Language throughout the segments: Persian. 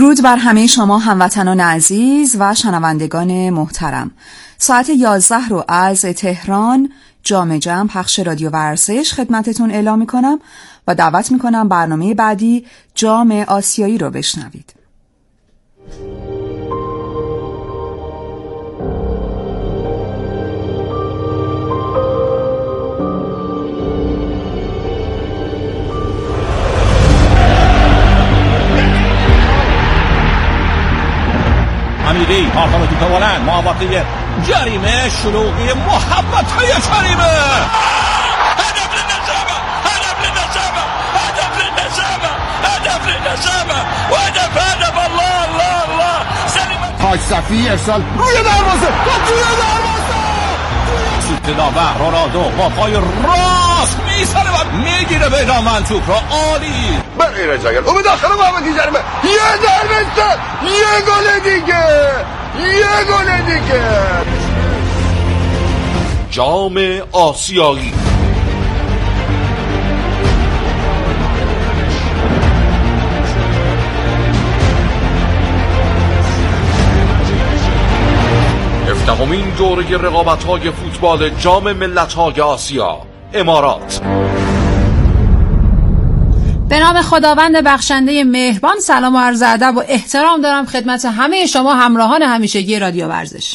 درود بر همه شما هموطنان عزیز و شنوندگان محترم. ساعت 11 رو از تهران جام جم پخش رادیو ورزش خدمتتون اعلام میکنم و دعوت میکنم برنامه بعدی جام آسیایی رو بشنوید. امیری آرمان توپ بلند محوطه جریمه شلوغی محبت های جریمه هدف للنجابة هدف للنجابة هدف للنجابة هدف للنجابة هدف الله الله الله سلیم حاج صفی ارسال روی دروازه توی دروازه سوت داور رونالدو با پای راست میسره و میگیره بهرامند توپ را عالی به غیر از اگر او داخل محوطه جریمه یه ضربه یه گل دیگه یه گل دیگه جام آسیایی. هفدهمین دوره رقابت‌های فوتبال جام ملت‌های آسیا امارات. به نام خداوند بخشنده مهربان، سلام و عرض ادب و احترام دارم خدمت همه شما همراهان همیشگی رادیو ورزش.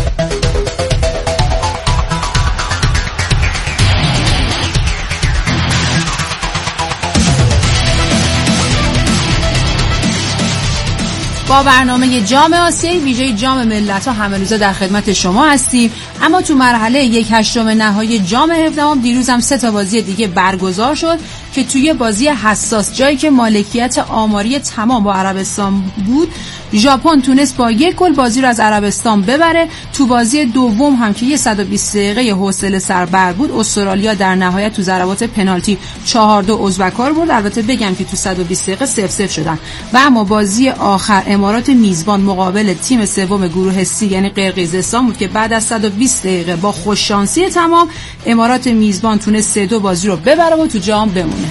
با برنامه جام آسیایی ویژه جام ملت‌ها همه روزه در خدمت شما هستیم. اما تو مرحله 1/8 نهایی جام 17 دیروز هم 3 بازی دیگه برگزار شد که توی بازی حساس جایی که مالکیت آماری تمام با عربستان بود، ژاپن تونست با 1 گل بازی رو از عربستان ببره. تو بازی دوم هم که 120 دقیقه حوصله سربر بود، استرالیا در نهایت تو ضربات پنالتی 4-2 ازبک‌ها رو برد. البته بگم که تو 120 دقیقه 0-0 شدن. و اما بازی آخر امارات میزبان مقابل تیم سوم گروه سی یعنی قرقیزستان بود که بعد از 120 دقیقه با خوششانسی تمام امارات میزبان تونست 3-2 بازی رو ببره و تو جام بمونه.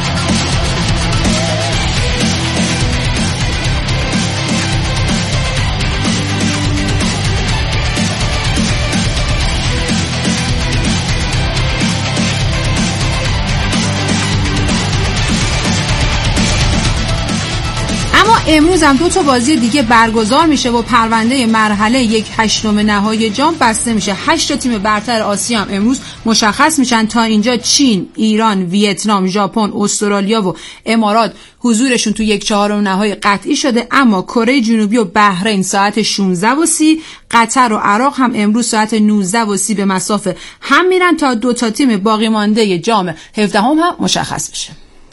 امروز هم 2 بازی دیگه برگزار میشه و پرونده مرحله 1/8 نهایی جام بسته میشه. 8 تیم برتر آسیا هم امروز مشخص میشن. تا اینجا چین، ایران، ویتنام، ژاپن، استرالیا و امارات حضورشون تو 1/4 نهایی قطعی شده. اما کره جنوبی و بحرین ساعت 16:30، قطر و عراق هم امروز ساعت 19:30 به مسافه هم میرن تا 2 تیم باقی مانده جام 17 هم مشخص بشه.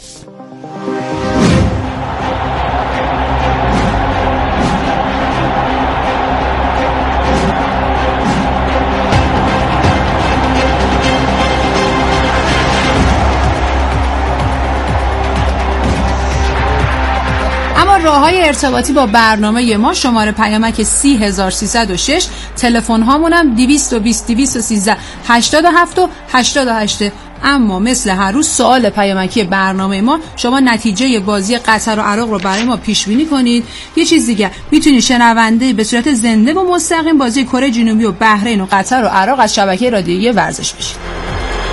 راه‌های ارتباطی با برنامه ما شماره پیامک 30306، تلفن هامونم 220 213 87 و 88. اما مثل هر روز سوال پیامکی برنامه ما، شما نتیجه بازی قطر و عراق رو برای ما پیش بینی کنید. یه چیز دیگه، میتونید شنونده به صورت زنده و مستقیم بازی کره جنوبی و بحرین و قطر و عراق از شبکه رادیویی ورزش بشید.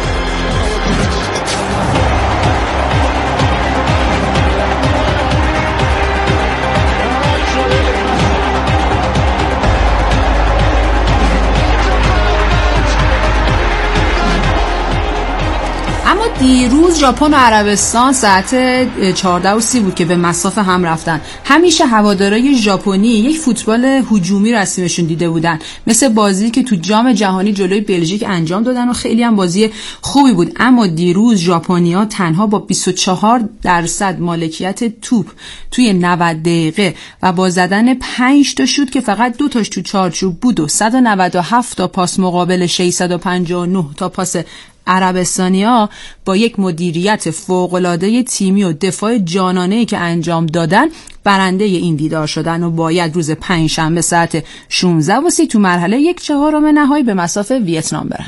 دیروز ژاپن و عربستان ساعت 14:30 بود که به مسافه هم رفتن. همیشه هوادارهای ژاپنی یک فوتبال هجومی رسمیشون دیده بودن، مثل بازی که تو جام جهانی جلوی بلژیک انجام دادن و خیلی هم بازی خوبی بود. اما دیروز ژاپنی‌ها تنها با 24% مالکیت توپ توی 90 دقیقه و با زدن 5 تا شوت که فقط 2 تاش تو چارچوب بود و 197 تا پاس مقابل 659 تا پاس عربستانی‌ها با یک مدیریت فوق‌العاده تیمی و دفاع جانانه‌ای که انجام دادن برنده این دیدار شدن و باید روز پنجشنبه ساعت 16:30 تو مرحله 1/4 نهایی به مسافه ویتنام برن.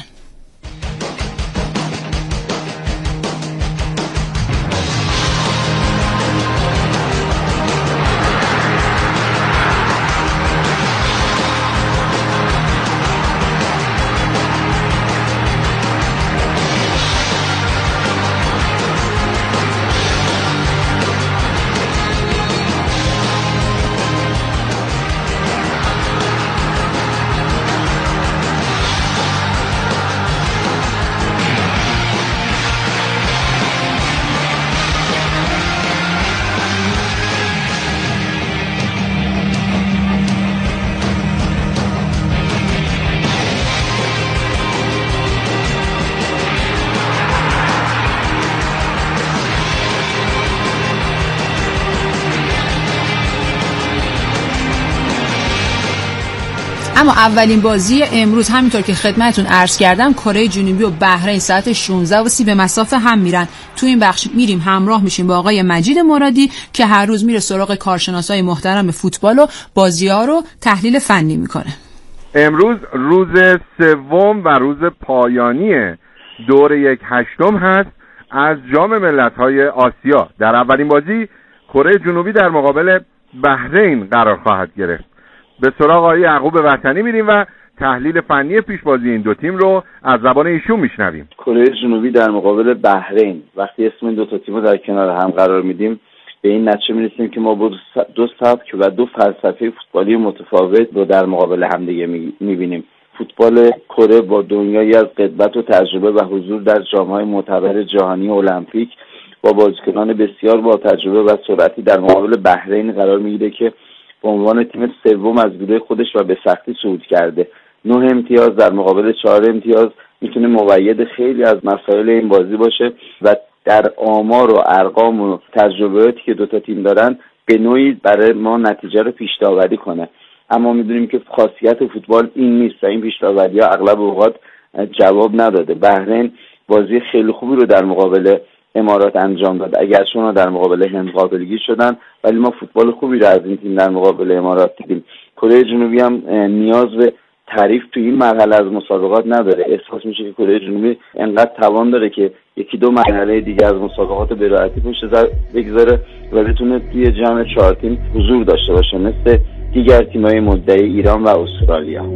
اما اولین بازی امروز همینطور که خدمتتون عرض کردم کره جنوبی و بحرین ساعت 16:30 به مسافه هم میرن. تو این بخش میریم همراه میشیم با آقای مجید مرادی که هر روز میره سراغ کارشناسای محترم فوتبال و بازی‌ها رو تحلیل فنی میکنه. امروز روز سوم و روز پایانی دور 1/8 هست از جام ملت‌های آسیا. در اولین بازی کره جنوبی در مقابل بحرین قرار خواهد گرفت. به سراغ آقای یعقوب وطنی میریم و تحلیل فنی پیشبازی این دو تیم رو از زبان ایشون میشنویم. کره جنوبی در مقابل بحرین، وقتی اسم این دو تا تیم رو در کنار هم قرار میدیم به این نتیجه میرسیم که ما دو سبک و دو فلسفه فوتبالی متفاوت رو در مقابل همدیگه میبینیم. فوتبال کره با دنیایی از قدرت و تجربه و حضور در جام‌های معتبر جهانی المپیک با بازیکنان بسیار با تجربه و سرعتی در مقابل بحرین قرار میگیره که به عنوان تیم سوم از گروه خودش و به سختی صعود کرده. 9 امتیاز در مقابل 4 امتیاز میتونه مقید خیلی از مسائل این بازی باشه و در آمار و ارقام و تجربیاتی که دوتا تیم دارن به نوعی برای ما نتیجه رو پیش‌داوری کنه. اما میدونیم که خاصیت فوتبال این نیست و این پیش‌داوری‌ها اغلب اوقات جواب نداده. بحرین بازی خیلی خوبی رو در مقابل امارات انجام داد، اگر شما در مقابل هند قابلگیر شدن، ولی ما فوتبال خوبی رو از این تیم در مقابل امارات دیدیم. کره جنوبی هم نیاز به تعریف تو این مرحله از مسابقات نداره. احساس میشه که کره جنوبی انقدر توان داره که یکی دو مرحله دیگه از مسابقات به راحتی پشت بگذاره و بتونه توی جام 4 تیم حضور داشته باشه مثل دیگر تیم‌های مدعی ایران و استرالیا.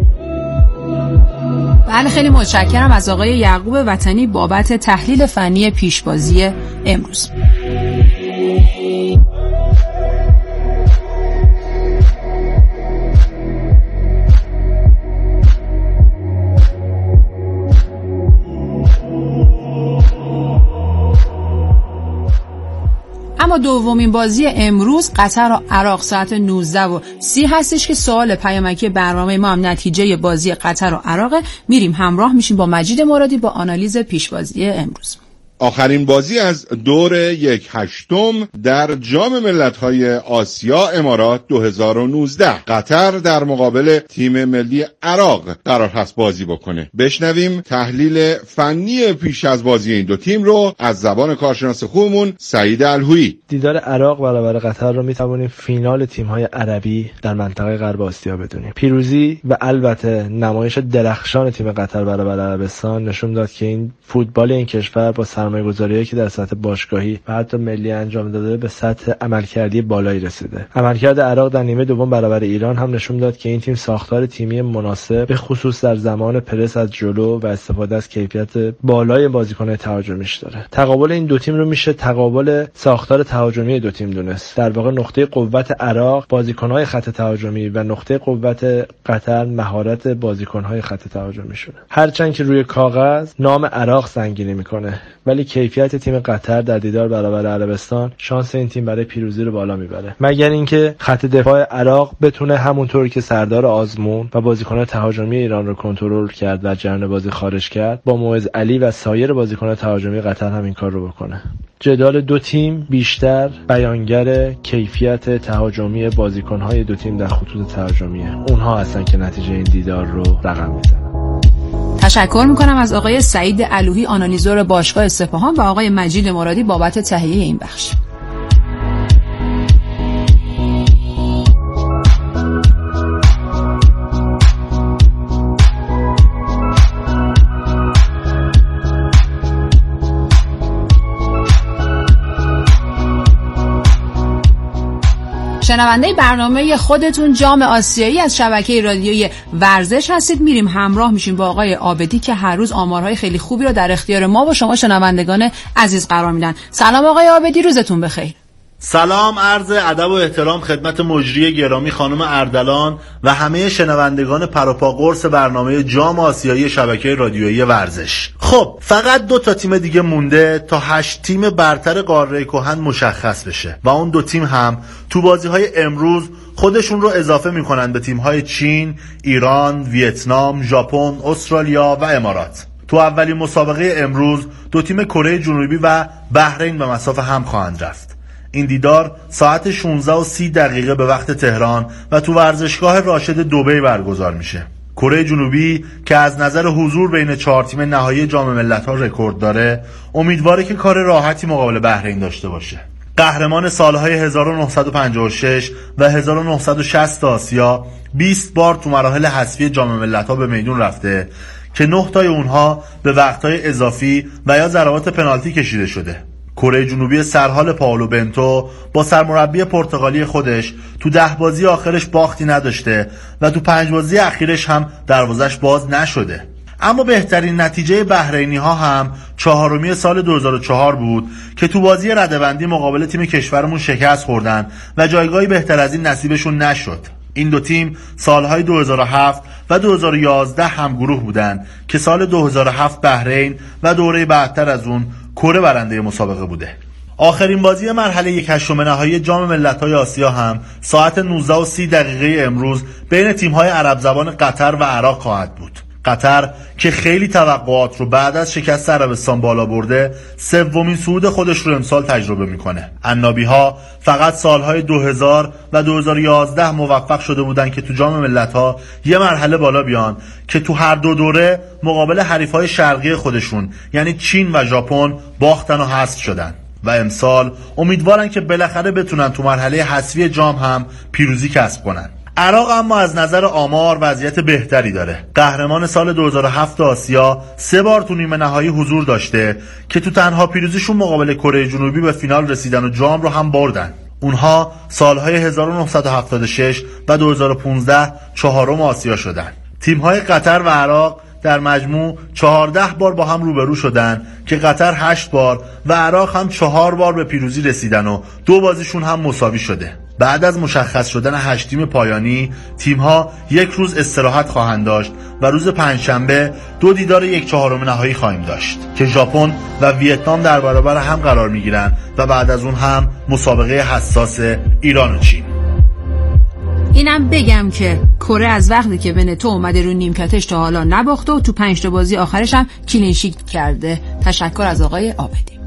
بله، خیلی متشکرم از آقای یعقوب وطنی بابت تحلیل فنی پیشبازی امروز. اما دومین بازی امروز قطر و عراق ساعت 19:30 هستش که سوال پیامکی برنامه ما هم نتیجه بازی قطر و عراق. میریم همراه میشیم با مجید مرادی با آنالیز پیشبازی امروز. آخرین بازی از دور 1/8 در جام ملت‌های آسیا امارات 2019 قطر در مقابل تیم ملی عراق قرار هست بازی بکنه. بشنویم تحلیل فنی پیش از بازی این دو تیم رو از زبان کارشناس خوبمون سعید الهویی. دیدار عراق برابر قطر رو میتوانیم فینال تیم‌های عربی در منطقه غرب آسیا بدونیم. پیروزی و البته نمایش درخشان تیم قطر برابر عربستان نشون داد که این فوتبال این کشور با سرمایه‌گذاری‌ای که در سطح باشگاهی و حتی ملی انجام داده به سطح عملکردی بالایی رسیده. عملکرد عراق در نیمه دوم برابر ایران هم نشون داد که این تیم ساختار تیمی مناسب به خصوص در زمان پرس از جلو و استفاده از کیفیت بالای بازیکن‌های تهاجمیش داره. تقابل این دو تیم رو میشه تقابل ساختار تهاجمی دو تیم دونست. در واقع نقطه قوت عراق بازیکن‌های خط تهاجمی و نقطه قوت قطر مهارت بازیکن‌های خط تهاجمیشونه. هرچند که روی کاغذ نام عراق سنگینی میکنه، ولی کیفیت تیم قطر در دیدار برابر عربستان شانس این تیم برای پیروزی رو بالا میبره، مگر اینکه خط دفاع عراق بتونه همونطور که سردار آزمون و بازیکنان تهاجمی ایران رو کنترل کرد و جریان بازی خارج کرد، با معز علی و سایر بازیکنان تهاجمی قطر هم این کار رو بکنه. جدال دو تیم بیشتر بیانگر کیفیت تهاجمی بازیکن‌های دو تیم در خطوط تهاجمیه. اونها هستن که نتیجه این دیدار رو رقم میزنن. تشکر میکنم از آقای سعید الوهی آنالیزور باشگاه اصفهان و آقای مجید مرادی بابت تهیه این بخش. شنونده برنامه خودتون جام آسیایی از شبکه رادیویی ورزش هستید. میریم همراه میشیم با آقای عابدی که هر روز آمارهای خیلی خوبی رو در اختیار ما و شما شنوندگان عزیز قرار میدن. سلام آقای عابدی، روزتون بخیر. سلام، عرض ادب و احترام خدمت مجری گرامی خانم اردلان و همه شنوندگان پروپا قرص برنامه جام آسیایی شبکه رادیویی ورزش. خب فقط 2 تا تیم دیگه مونده تا 8 تیم برتر قاره کهن مشخص بشه و اون 2 تیم هم تو بازی‌های امروز خودشون رو اضافه میکنن به تیم‌های چین، ایران، ویتنام، ژاپن، استرالیا و امارات. تو اولین مسابقه امروز 2 تیم کره جنوبی و بحرین به مسافه هم خواهند رفت. این دیدار ساعت 16:30 به وقت تهران و تو ورزشگاه راشد دبی برگزار میشه. کره جنوبی که از نظر حضور بین 4 تیم نهایی جام ملت‌ها رکورد داره، امیدواره که کار راحتی مقابل بحرین داشته باشه. قهرمان سالهای 1956 و 1960 آسیا 20 بار تو مراحل حذفی جام ملت‌ها به میدون رفته که 9 تای اونها به وقت‌های اضافی و یا ضربات پنالتی کشیده شده. کره جنوبی سرحال پائولو بنتو با سرمربی پرتغالی خودش تو 10 بازی آخرش باختی نداشته و تو 5 بازی اخیرش هم دروازش باز نشده. اما بهترین نتیجه بحرینی ها هم 4می سال 2004 بود که تو بازی رده‌بندی مقابل تیم کشورمون شکست خوردن و جایگاهی بهتر از این نصیبشون نشد. این دو تیم سالهای 2007 و 2011 هم گروه بودن که سال 2007 بحرین و دوره بعدتر از اون کره برنده مسابقه بوده. آخرین بازی مرحله 1/8 نهایی جام ملت‌های آسیا هم ساعت 19:30 امروز بین تیم‌های عرب زبان قطر و عراق خواهد بود. قطر که خیلی توقعات رو بعد از شکست عربستان بالا برده، 3مین صعود خودش رو امسال تجربه میکنه. عنابی‌ها فقط سالهای 2000 و 2011 موفق شده بودن که تو جام ملت‌ها یه مرحله بالا بیان که تو هر دو دوره مقابل حریفای شرقی خودشون یعنی چین و ژاپن باختن و حذف شدن و امسال امیدوارن که بالاخره بتونن تو مرحله حذفی جام هم پیروزی کسب کنن. عراق اما از نظر آمار وضعیت بهتری داره. قهرمان سال 2007 آسیا 3 بار تو نیمه نهایی حضور داشته که تو تنها پیروزیشون مقابل کره جنوبی به فینال رسیدن و جام رو هم بردن. اونها سالهای 1976 و 2015 4م آسیا شدن. تیم‌های قطر و عراق در مجموع 14 بار با هم روبرو شدن که قطر 8 بار و عراق هم 4 بار به پیروزی رسیدن و 2 بازیشون هم مساوی شده. بعد از مشخص شدن 8 تیم پایانی، تیم‌ها 1 روز استراحت خواهند داشت و روز پنجشنبه 2 دیدار 1/4 نهایی خواهیم داشت که ژاپن و ویتنام در برابر هم قرار می‌گیرن و بعد از اون هم مسابقه حساس ایران و چین. اینم بگم که کره از وقتی که ونتو اومده رو نیمکتش تا حالا نباخته و تو 5 تا بازی آخرش هم کلین شیت کرده. تشکر از آقای عابدی.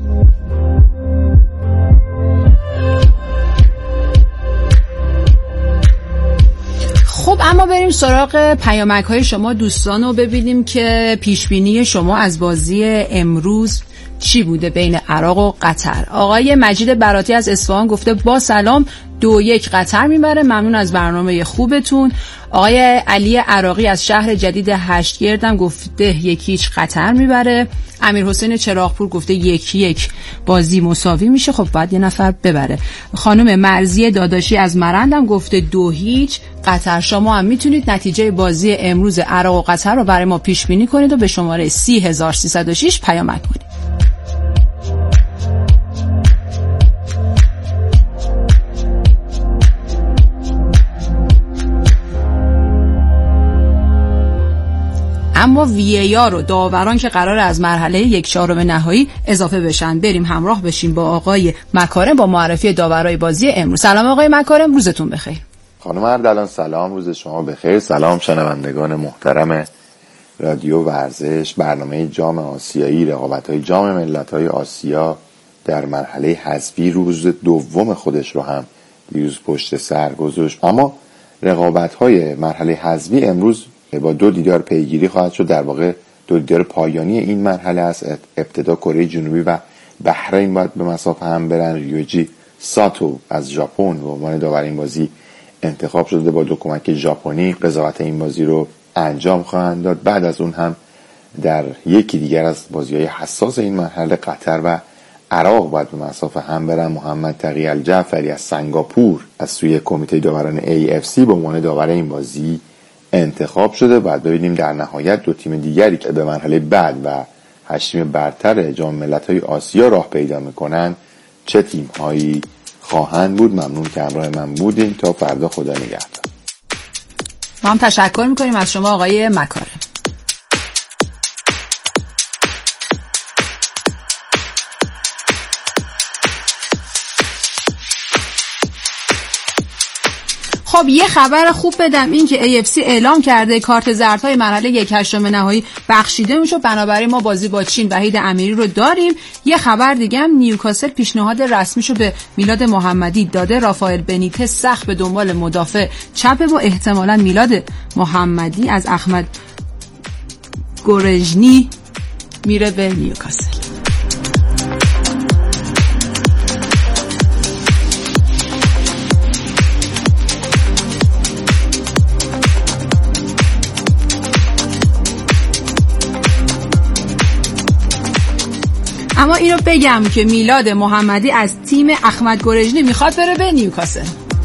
خب اما بریم سراغ پیامک‌های شما دوستان و ببینیم که پیشبینی شما از بازی امروز چی بوده بین عراق و قطر. آقای مجید براتی از اصفهان گفته با سلام 2-1 قطر میبره، ممنون از برنامه خوبتون. آقای علی عراقی از شهر جدید هشتگردم گفته 1-0 قطر میبره. امیر حسین چراغپور گفته 1-1 بازی مساوی میشه، خب باید یه نفر ببره. خانم مرزی داداشی از مرندم گفته 2-0 قطر. شما هم میتونید نتیجه بازی امروز عراق و قطر رو برای ما پیش بینی کنید و به شماره 30306 پیامک کنید. اما VAR و داوران که قرار از مرحله 1/4 نهایی اضافه بشن. بریم همراه بشیم با آقای مکارم با معرفی داورای بازی امروز. سلام آقای مکارم، روزتون بخیر. خانم اردلان سلام، روز شما بخیر. سلام شنوندگان محترم رادیو ورزش. برنامه جام آسیایی، رقابت‌های جام ملت‌های آسیا در مرحله حذفی روز دوم خودش رو هم دیروز پشت سر گذاشت. اما رقابت‌های مرحله حذفی امروز با 2 دیدار پیگیری خواهد شد. در واقع 2 دیدار پایانی این مرحله است. ابتدا کره جنوبی و بحرین باید به مسافه هم برن. ریوجی ساتو از ژاپن به عنوان داور این بازی انتخاب شده، با 2 کمک ژاپنی قضاوت این بازی رو انجام خواهند داد. بعد از اون هم در یکی دیگر از بازی‌های حساس این مرحله قطر و عراق باید به مسافه هم برن. محمد تقی الجعفری از سنگاپور از سوی کمیته داوران AFC به عنوان داور این بازی انتخاب شده. بعد ببینیم در نهایت 2 تیم دیگری که به مرحله بعد و 8 تیم برتر جام ملت‌های آسیا راه پیدا می‌کنن چه تیم‌هایی خواهند بود. ممنون که همراه من بودین. تا فردا، خدا نگهدار. ما هم تشکر می‌کنیم از شما آقای مکارم. خب یه خبر خوب بدم، این که AFC اعلام کرده کارت زردهای مرحله 1/8 نهایی بخشیده میشه، بنابراین ما بازی با چین وحید امیری رو داریم. یه خبر دیگه هم نیوکاسل پیشنهاد رسمیشو به میلاد محمدی داده. رافائل بنیتز سخت به دنبال مدافع چپه و احتمالاً میلاد محمدی از احمد گورژنی میره به نیوکاسل. اما اینو بگم که میلاد محمدی از تیم احمد گورژنی میخواد بره به نیوکاسل.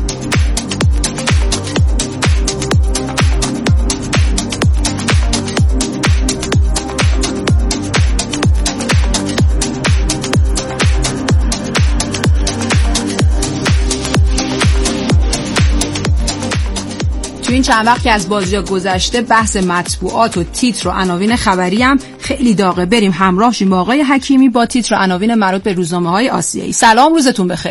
تو این چند وقت که از بازی‌ها گذشته بحث مطبوعات و تیتر و عناوین خبری هم خیلی داغه. بریم همراه شیم با آقای حکیمی با تیتر و عناوین مربوط به روزنامه‌های آسیایی. سلام، روزتون بخیر.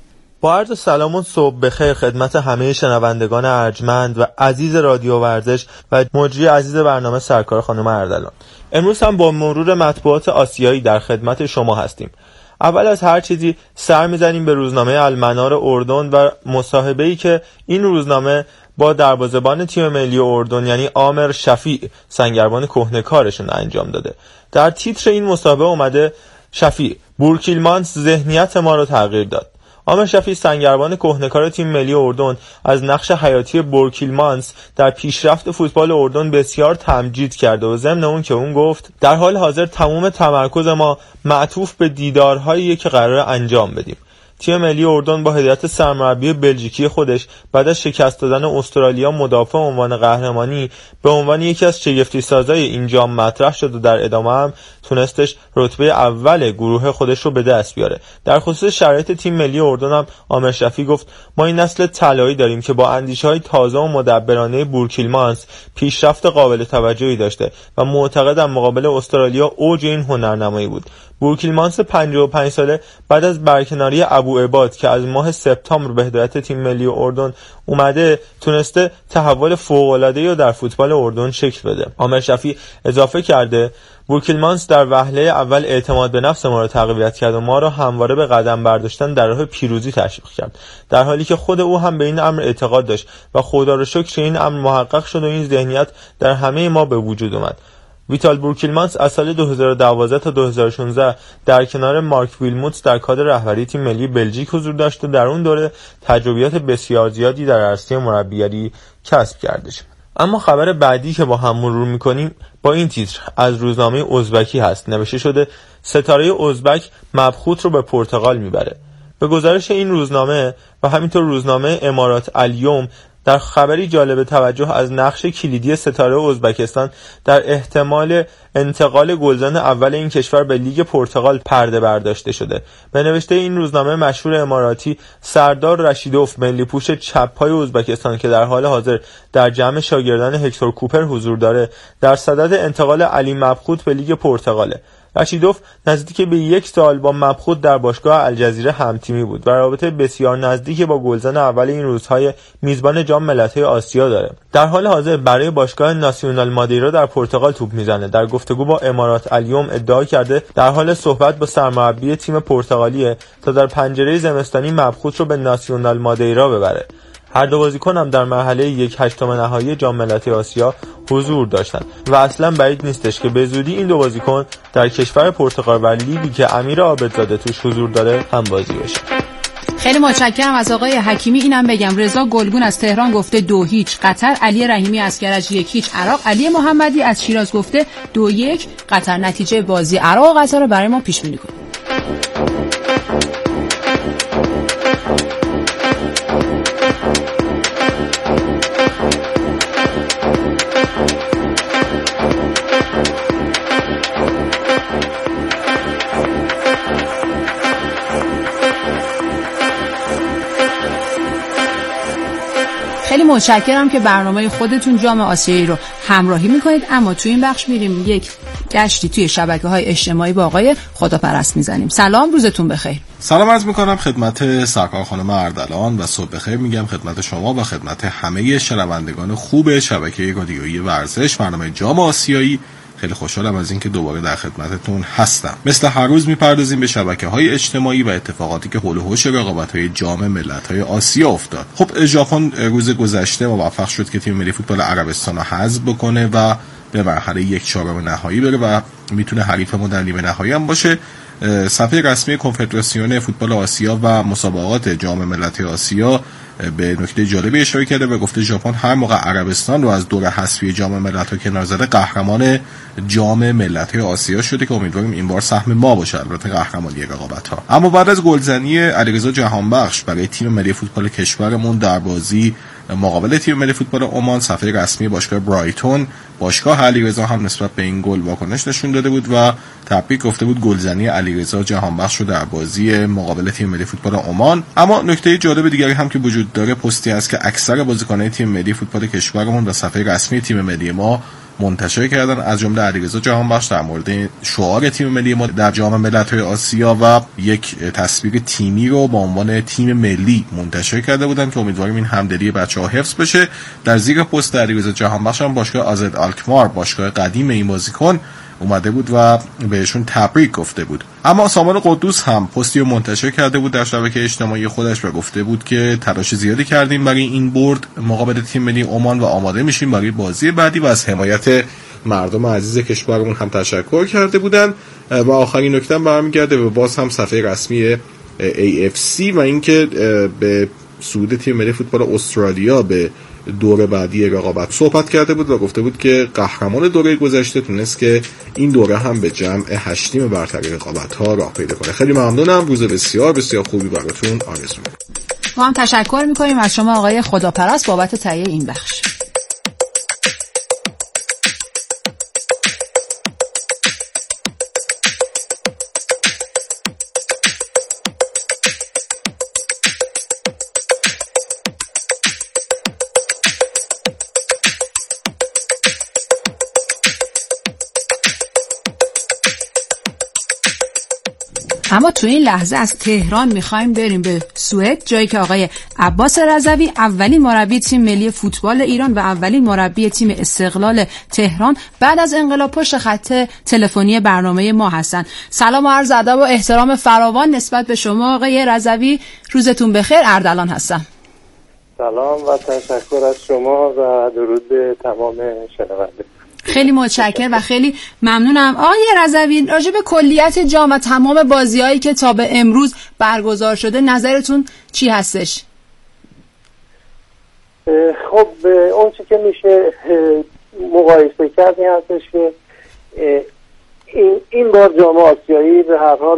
با عرض سلام و صبح بخیر خدمت همه شنوندگان ارجمند و عزیز رادیو ورزش و مجری عزیز برنامه سرکار خانم اردلان. امروز هم با مرور مطبوعات آسیایی در خدمت شما هستیم. اول از هر چیزی سر می‌زنیم به روزنامه المنار اردن و مصاحبه‌ای که این روزنامه با دروازه‌بان تیم ملی اردن یعنی عامر شفیع سنگربان کهنه‌کارشون انجام داده. در تیتر این مصاحبه اومده شفیع بورکیلمانس ذهنیت ما رو تغییر داد. عامر شفیع سنگربان کهنه‌کار تیم ملی اردن از نقش حیاتی بورکیلمانس در پیشرفت فوتبال اردن بسیار تمجید کرد و ضمن اون که اون گفت در حال حاضر تمام تمرکز ما معطوف به دیدارهایی که قرار انجام بدیم. تیم ملی اردن با هدایت سرمربی بلژیکی خودش بعد از شکست دادن استرالیا مدافع عنوان قهرمانی به عنوان یکی از شگفتی سازای این جام مطرح شد و در ادامه هم تونستش رتبه اول گروه خودش رو به دست بیاره. در خصوص شرایط تیم ملی اردن هم عامر شفیع گفت ما این نسل طلایی داریم که با اندیشه‌های تازه و مدبرانه بورکیلمانس پیشرفت قابل توجهی داشته و معتقد در مقابل استرالیا اوج این هنرنمایی بود. بورکیلمانس 55 ساله بعد از برکناری ابو عباد که از ماه سپتامبر به هدایت تیم ملی اردن اومده تونسته تحول فوق‌العاده‌ای رو در فوتبال اردن شکل بده. عامر شفیع اضافه کرده بورکیلمانس در وهله اول اعتماد به نفس ما رو تقویت کرد و ما رو همواره به قدم برداشتن در راه پیروزی تشویق کرد، در حالی که خود او هم به این امر اعتقاد داشت و خدا رو شکر این امر محقق شد و این ذهنیت در همه ما به وجود اومد. ویتال بورکیلمانس از سال 2012 تا 2016 در کنار مارک ویلموتس در کادر رهبری تیم ملی بلژیک حضور داشت و در اون دوره تجربیات بسیار زیادی در عرصه مربیگری کسب کرده شد. اما خبر بعدی که با هم مرور می‌کنیم با این تیتر از روزنامه ازبکی هست. نوشته شده ستاره ازبک مبخوت رو به پرتغال میبره. به گزارش این روزنامه و همینطور روزنامه امارات الیوم در خبری جالب توجه از نقش کلیدی ستاره ازبکستان در احتمال انتقال گلزن اول این کشور به لیگ پرتغال پرده برداشته شده. به نوشته این روزنامه مشهور اماراتی سردار رشیدوف ملی پوش چپ پای ازبکستان که در حال حاضر در جمع شاگردان هکتور کوپر حضور داره در صدد انتقال علی مبخوت به لیگ پرتغاله. رشیدوف نزدیک به 1 سال با مبخوت در باشگاه الجزیره همتیمی بود و رابطه بسیار نزدیکی با گلزن اول این روزهای میزبان جام ملت‌های آسیا داره. در حال حاضر برای باشگاه ناسیونال مادیرا در پرتغال توپ میزنه. در گفتگو با امارات الیوم ادعا کرده در حال صحبت با سرمربی تیم پرتغالیه تا در پنجره زمستانی مبخوت رو به ناسیونال مادیرا ببره. هر دو بازیکن هم در مرحله 1/8 نهایی جام ملت‌های آسیا حضور داشتند و اصلا بعید نیستش که به زودی این دو بازیکن در کشور پرتغال و لیگی که امیر عابدزاده توش حضور داره هم بازی بشه. خیلی متشکرم از آقای حکیمی. اینم بگم رضا گلگون از تهران گفته 2-0 قطر، علی رحیمی از کرج 1-0 عراق، علی محمدی از شیراز گفته 2-1 قطر. نتیجه بازی عراق و قطر رو برای ما پیش بینی کنید. خیلی متشکرم که برنامه خودتون جام آسیایی رو همراهی میکنید. اما تو این بخش میریم یک گشتی توی شبکه‌های اجتماعی با آقای خداپرست میزنیم. سلام، روزتون بخیر. سلام عرض میکنم خدمت سرکار خانم اردلان و صبح بخیر میگم خدمت شما و خدمت همه شنوندگان خوب شبکه رادیویی ورزش برنامه جام آسیایی. خیلی خوشحالم از اینکه دوباره در خدمتتون هستم. مثل هر روز میپردازیم به شبکه‌های اجتماعی و اتفاقاتی که حول و حوش رقابت‌های جام ملت‌های آسیا افتاد. خب ژاپن روز گذشته موفق شد که تیم ملی فوتبال عربستان رو حذف بکنه و به مرحله 1/4 نهایی بره و میتونه حریف ما در نیمه نهایی هم باشه. صفحه رسمی کنفدراسیون فوتبال آسیا و مسابقات جام ملت‌های آسیا به نکته جالبی اشاره کرده و گفته ژاپن هر موقع عربستان رو از دور حذفی جام ملت‌ها کنار زده قهرمان جام ملت‌های آسیا شده که امیدواریم این بار سهم ما باشه، البته قهرمانی رقابت‌ها. اما بعد از گلزنی علیرضا جهانبخش برای تیم ملی فوتبال کشورمون در بازی مقابل تیم ملی فوتبال عمان، صفحه رسمی باشگاه برایتون باشگاه علیرضا هم نسبت به این گل واکنش نشون داده بود و تبریک گفته بود گلزنی علیرضا جهانبخش رو در بازی مقابل تیم ملی فوتبال عمان. اما نکته جالب دیگری هم که وجود داره پستی است که اکثر بازیکنان تیم ملی فوتبال کشورمون و صفحه رسمی تیم ملی ما منتشر کردن، از جمله علیرضا جهانبخش در مورد شعار تیم ملی ما در جام ملت‌های آسیا و یک تصویر تیمی رو با عنوان تیم ملی منتشر کرده بودن که امیدواریم این همدلی بچه‌ها حفظ بشه. در زیر پست علیرضا جهانبخش هم باشگاه آزد آلکمار، باشگاه قدیم این بازیکن، اومده بود و بهشون تبریک گفته بود. اما سامان قدوس هم پستی رو منتشر کرده بود در شبکه اجتماعی خودش و گفته بود که تلاش زیادی کردیم برای این برد مقابل تیم ملی عمان و آماده میشیم برای بازی بعدی و از حمایت مردم عزیز کشورمون هم تشکر کرده بودن. و آخرین نکته برمیگرده به باز هم صفحه رسمی AFC و اینکه به صعود تیم ملی فوتبال استرالیا به دوره بعدی رقابت صحبت کرده بود و گفته بود که قهرمان دوره گذشته تونست که این دوره هم به جمع 8 تیم برتر رقابت‌ها راه پیدا کنه. خیلی ممنونم، روز بسیار بسیار خوبی براتون آرزو می‌کنم. ما هم تشکر می‌کنیم از شما آقای خداپرست بابت تهیه این بخش. اما تو این لحظه از تهران میخوایم بریم به سوئد، جایی که آقای عباس رضوی اولین مربی تیم ملی فوتبال ایران و اولین مربی تیم استقلال تهران بعد از انقلاب پشت خط تلفنی برنامه ما هستن. سلام و عرض ادب و احترام فراوان نسبت به شما آقای رضوی، روزتون بخیر. اردلان هستم. سلام و تشکر از شما و درود به تمام شنونده. خیلی متشکرم و خیلی ممنونم. آقای رضوی، راجع به کلیت جام و تمام بازی‌هایی که تا به امروز برگزار شده نظرتون چی هستش؟ خب اون چی که میشه مقایسه کرد این هستش که این بار جام آسیایی به هر حال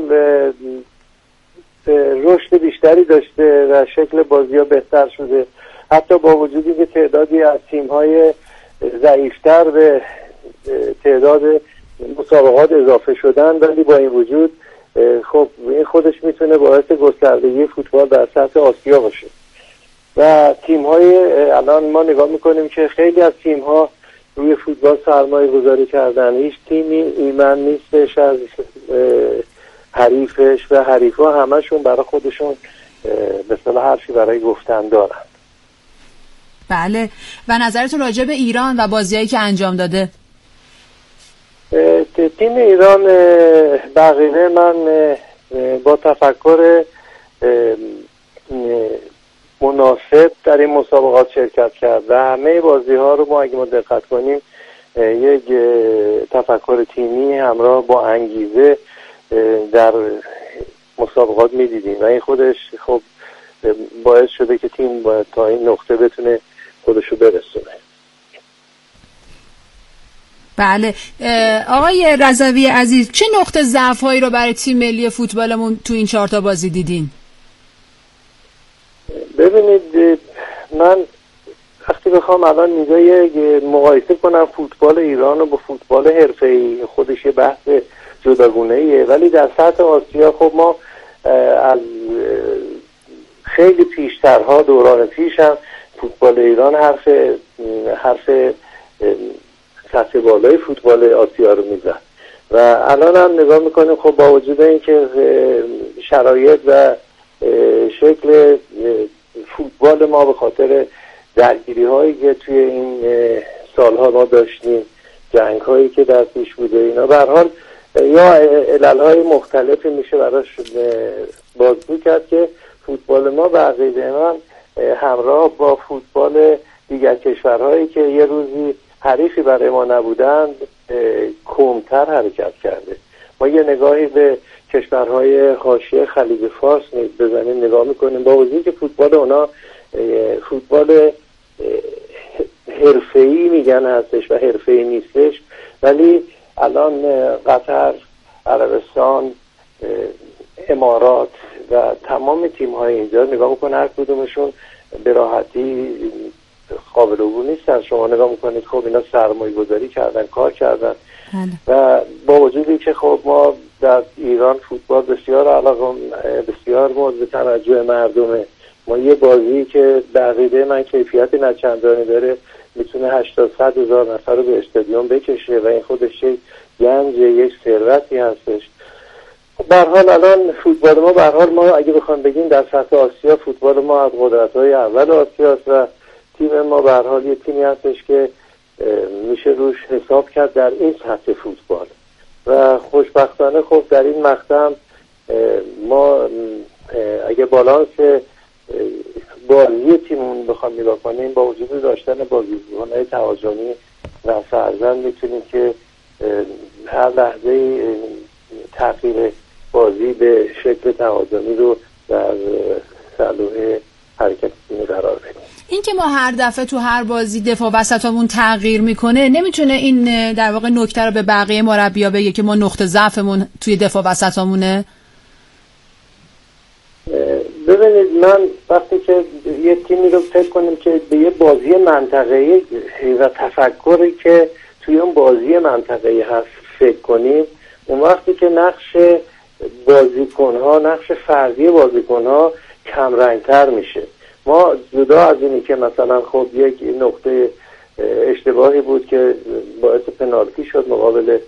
رشد بیشتری داشته و شکل بازی‌ها بهتر شده، حتی با وجودی که تعدادی از تیم‌های ضعیفتر به تعداد مسابقات اضافه شدن، ولی با این وجود خب این خودش میتونه باعث گستردگی فوتبال در سطح آسیا باشه و تیم‌های الان ما نگاه میکنیم که خیلی از تیم‌ها روی فوتبال سرمایه گذاری کردن، هیچ تیمی ایمن نیستش از حریفش و حریف‌ها همشون برای خودشون به اصطلاح حرفی برای گفتن دارن. بله، و نظرتون راجع به ایران و بازیایی که انجام داده؟ تیم ایران بقیه من با تفکر مناسب در این مسابقات شرکت کرد و همه بازی ها رو ما اگه ما دقت کنیم یک تفکر تیمی همراه با انگیزه در مسابقات میدیدیم و این خودش خب باعث شده که تیم تا این نقطه بتونه خودشو برسونه. بله آقای رضوی عزیز، چه نقطه ضعف هایی رو برای تیم ملی فوتبالمون تو این 4 تا بازی دیدین؟ ببینید من وقتی بخوام الان نگاه مقایسه کنم فوتبال ایران رو با فوتبال حرفه‌ای، خودش یه بحث جداگونه‌ایه، ولی در سطح آسیا خب ما از خیلی پیشترها دوران پیش هم فوتبال ایران حرف سطح بالای فوتبال آسیا رو میزد و الان هم نگاه میکنیم خب با وجود اینکه شرایط و شکل فوتبال ما به خاطر درگیری هایی که توی این سالها ما داشتیم، جنگ هایی که در پیش بوده، اینا به هر حال یا علل های مختلفی میشه براش بازگو کرد که فوتبال ما به عقیده من همراه با فوتبال دیگر کشورهایی که یه روزی حریفی برای ما نبودند کمتر حرکت کرده. ما یه نگاهی به کشورهای حاشیه خلیج فارس بزنیم نگاه میکنیم، با وجودی که فوتبال اونا فوتبال حرفه‌ای میگن هستش و حرفه‌ای نیستش، ولی الان قطر، عربستان، امارات و تمام تیم‌های اینجا نگاه میکنه هر کدومشون به راحتی قابل عبور نیستن. شما نگاه میکنید خب اینا سرمایه گذاری کردن، کار کردن و با وجودی که خب ما در ایران فوتبال بسیار مورد توجه مردمه، ما یه بازی که در عقیده من کیفیت نچندانی داره میتونه 80-100 هزار نفر رو به استادیوم بکشه و این خودش یک ثروتی هستش. به هر حال الان فوتبال ما به هر حال ما اگه بخوام بگیم در سطح آسیا فوتبال ما از قدرت‌های اول آسیا است و تیم ما به هر حال یه تیمی هستش که میشه روش حساب کرد در این سطح فوتبال و خوشبختانه خب در این مقطع ما اگه بالانس بازی تیممون بخوام نگاه کنیم با وجود داشتن بازیکن‌های تهاجمی و فرزند میتونیم که هر لحظه تغییر بازی به شکل تهاجمی رو در صلوه حرکت تیم قرار بدیم. این که ما هر دفعه تو هر بازی دفاع وسطمون تغییر میکنه نمیتونه این در واقع نکته رو به بقیه مربی‌ها بگه که ما نقطه ضعفمون توی دفاع وسطمونه؟ ببینید من وقتی که یه تیمی رو فکر کنیم که به یه بازی منطقه‌ای و تفکری که توی اون بازی منطقه‌ای هست فکر کنیم، اون وقتی که نقش بازیکن‌ها، نقش فردی بازیکن‌ها کم رنگ‌تر میشه. ما جدا از اینی که مثلا خب یک نقطه اشتباهی بود که باعث پنالتی شد مقابل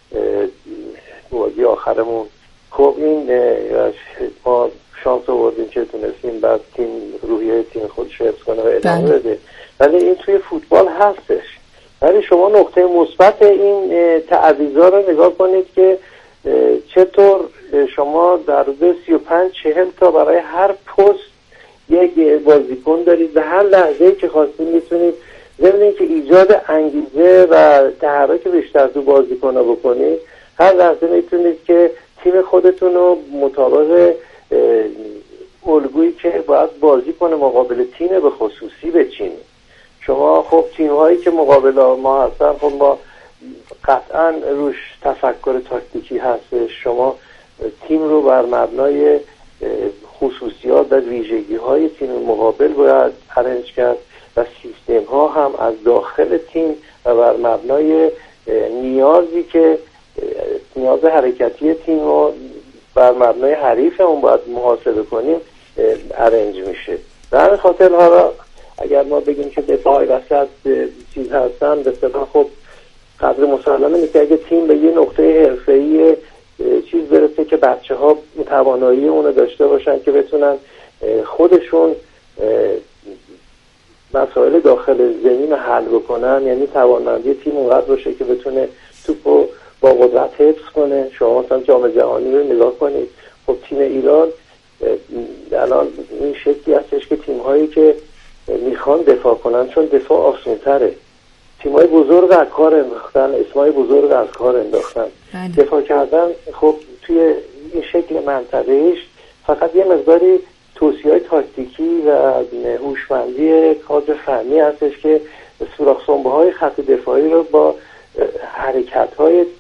بازی آخرمون، خب این ما شانس آوردیم که تونستیم بعد تیم روحیه تیم خودش حفظ کنه و ادامه بده، ولی این توی فوتبال هستش. ولی شما نقطه مثبت این تعویضا رو نگاه کنید که چطور شما در روز 35-40 تا برای هر پست یک بازیکن دارید و هر لحظه‌ای که خواستید میتونید ضمن اینکه ایجاد انگیزه و تحرک بیشتر تو بازیکن‌ها بکنید، هر لحظه میتونید که تیم خودتون رو مطابق الگویی که باید بازی کنه مقابل تیم به خصوصی بچینید. شما خب تیم‌هایی که مقابل ما هستن خب ما قطعا روش تفکر تاکتیکی هست. شما تیم رو بر مبنای خصوصیات و ویژگی‌های تیم مقابل باید ارنج کرد و سیستم‌ها هم از داخل تیم و بر مبنای نیاز حرکتی تیم رو بر مبنای حریف اون باید محاسبه کنیم ارنج میشه. در همین خاطر حالا اگر ما بگیم که دفاع وسط چیز هستن، به اصطلاح خب قدر مسلمه نیست که اگه تیم به یه نقطه حرفه‌ای چیز برسه که بچه‌ها توانایی اونو داشته باشن که بتونن خودشون مسائل داخل زمین حل بکنن، یعنی توانمندی تیم اونقدر باشه که بتونه توپو با قدرت حفظ کنه. شما مثلا جام جهانی رو نگاه کنید، خب تیم ایران الان این شکلی هستش که تیم‌هایی که میخوان دفاع کنن چون دفاع آسان‌تره، تیم‌های بزرگ از کار انداختن، اسمای بزرگ از کار انداختن. دفاع کردن خب توی این شکل منطقه‌ایش فقط یه مقداری توصیه‌های تاکتیکی و هوشمندی کادر فنی هستش که سوراخ سنبه‌های خط دفاعی رو با حرکت‌های